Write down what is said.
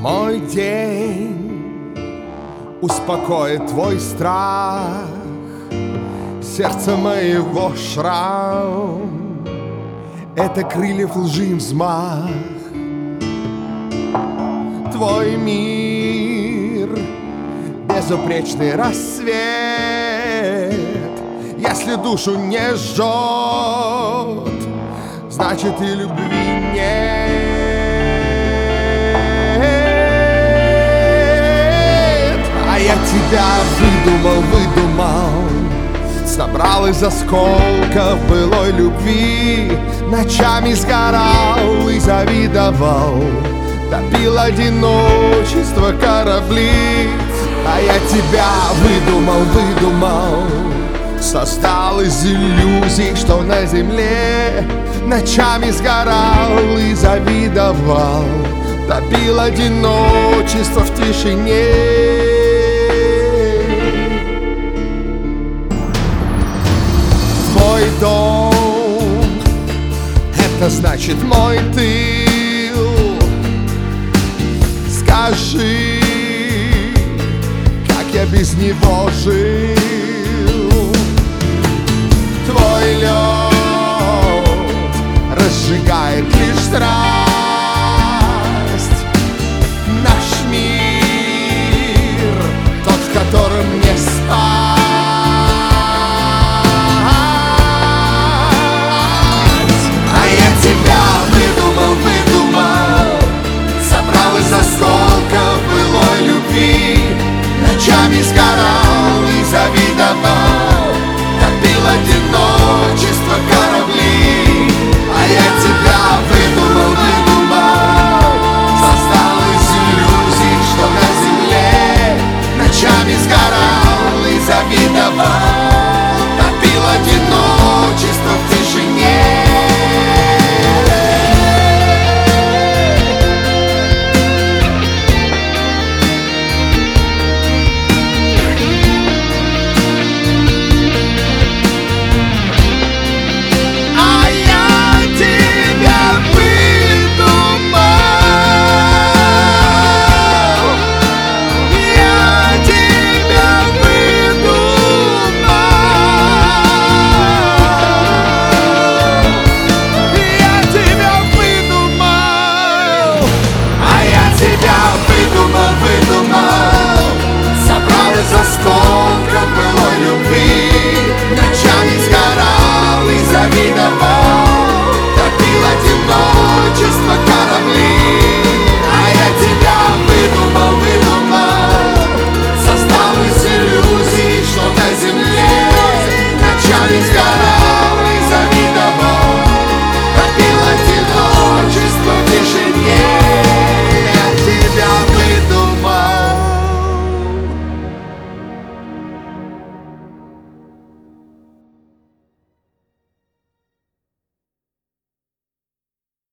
Мой день успокоит твой страх, сердце моего шрам — это крыльев лжи взмах. Твой мир — безупречный рассвет. Если душу не жжет, значит и любви нет. А я тебя выдумал, собрал из осколков былой любви, ночами сгорал и завидовал, топил одиночество корабли. А я тебя выдумал, создал из иллюзий, что на земле, ночами сгорал и завидовал, топил одиночество в тишине. Твой дом — это значит мой тыл. Скажи, как я без него жил. Твой лед разжигает лишь страх.